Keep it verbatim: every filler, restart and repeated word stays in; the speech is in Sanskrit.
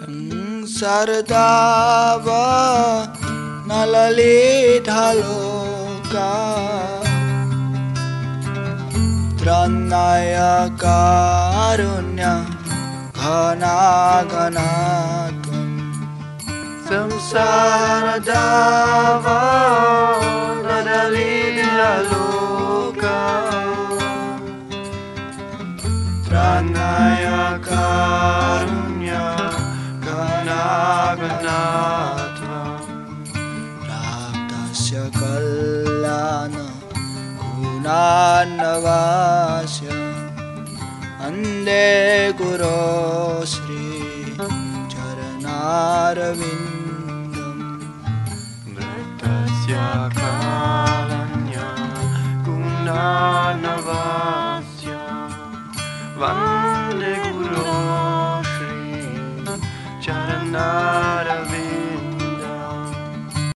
संसारदाव नललितलोका त्रन्नाय कारुण्य घना घना संसारदाव नललितलोका त्रन्नाय कारुण्य घना घना प्राप्तस्य कल्याण गुणान्नवास्य वन्दे गुरो श्री चरणारविन्दं मृतस्य कल्याण गुणान्नवास्य वन्दे गुरो श्री चरणारविन्दं